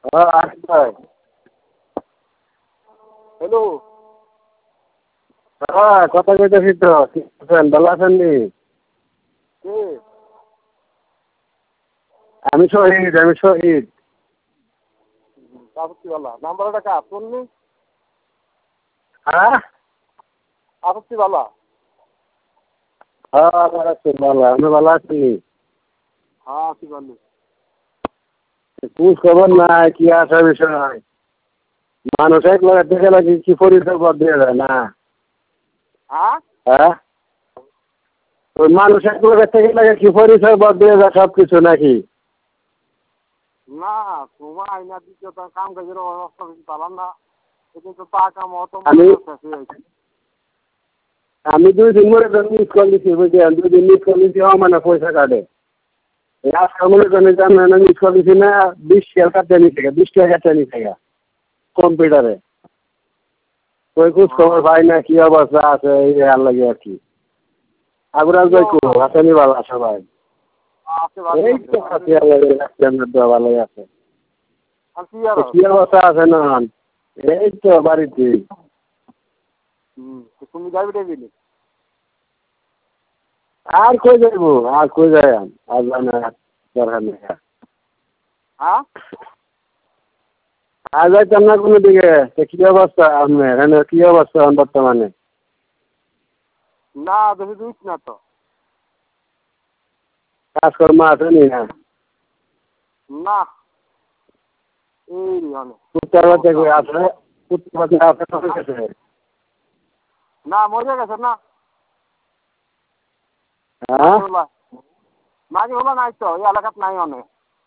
আশিক ভাই। হ্যালো। কথা কইতেছি তো, ঠিক আছেন? ভালো আছেন নি? কে? আমি শহীদ। আপত্তিওয়ালা নাম্বারটা কার তোর নি? হ্যাঁ আপত্তিওয়ালা। ভালো আছি, ভালো। আপনি ভালো আছেন নি? হ্যাঁ আছি ভালো। খোঁজ খবর নাই, কি আসা বিষয়? মানুষ এক লাগার থেকে নাকি কি পরিচয় বদলে যায় না? হ্যাঁ? হ্যাঁ, ওই মানুষ এক লাগার থেকে লাগে কি পরিচয় বদলে যায় সব কিছু নাকি? না তোমার আইনা দিতে তো কাম কাজের অবস্থা বেশি পালাম না। কিন্তু টাকা মতো আমি শেষ হয়ে গেছে। আমি 2 দিন ধরে মিস কল দিচ্ছি, বুঝছেন? 2 দিন মিস কল দিচ্ছি, মানে পয়সা কাটে। আজকে মনে করেন যে আমি মিস কল দিচ্ছি না, 20 টাকা কাটতে নিচ্ছে, 20 টাকা কাটতে নিচ্ছে কম্পিউটারে। ওই খোঁজ খবর পাই না, কি অবস্থা আছে এই আর লাগে আর কি। আগুরাজ ভাই কো আসেনি? ভালো সবাই? আছে ভালো এই তো আছে, আল্লাহ রাখছেন, ভালোই আছে। আর কি আর কি অবস্থা আছে না? এই তো বাড়িতে। তুমি যাবি টেবিলে? আর কই যাইব? আর কই যায়? আর জানা দরকার নেই। হ্যাঁ? আর যাইতাম না কোনো দিকে। কি অবস্থা আপনার এখানে? কি অবস্থা বর্তমানে? না বেশি দিস না তো। কাজকর্ম আছে নি না? না এই মানে উত্তর বাচ্চা কই আছে? উত্তর বাচ্চা আছে তো গেছে। না মরে গেছে না। হ্যাঁ, মাঝে হলো নাই তো এই এলাকাত নাই অনেক।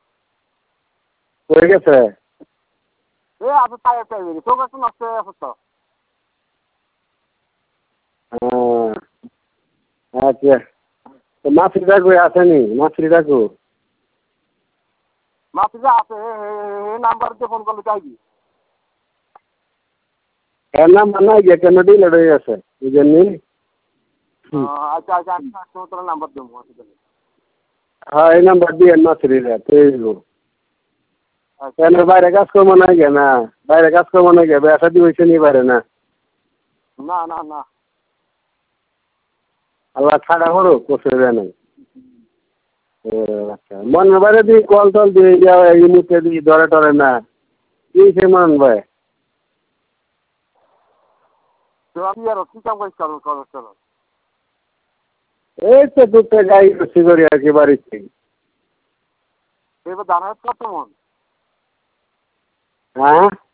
হয়ে গেছে। এ আছে তাই তাই তোর কাছে নষ্ট হয়ে গেছে তো। আচ্ছা, তো মাছরিটা কই আসেনি? মাছরিটা কো? মাসিজা আছে এই নাম্বার দিয়ে ফোন করলে চাইবি। এর নাম্বার নাই গিয়ে কেন ডিলেট হয়ে গেছে বুঝেননি? আচ্ছা আচ্ছা আমি তোর নাম্বার দেবো। হ্যাঁ, এই নাম্বার দিয়ে মাছরিটা পেয়ে কেন বাইরে কাজকর্ম নাই গে না? বাইরে কাজকর্ম নাই গে? ব্যবসা দিয়েছে নি পারে না? না না না আল্লাহ ছাড়া করো কোসে নাই। আচ্ছা, মনের বাইরে দিয়ে কল টল দিয়ে যাও, এই মুখে দিয়ে ধরে টরে না, কি সে মান ভাই? তো আমি আর কি কাম করিস চলো। এই তো দুটো গাই করছি করি আর কি বাড়িতে। এবার জানার কত মন? হ্যাঁ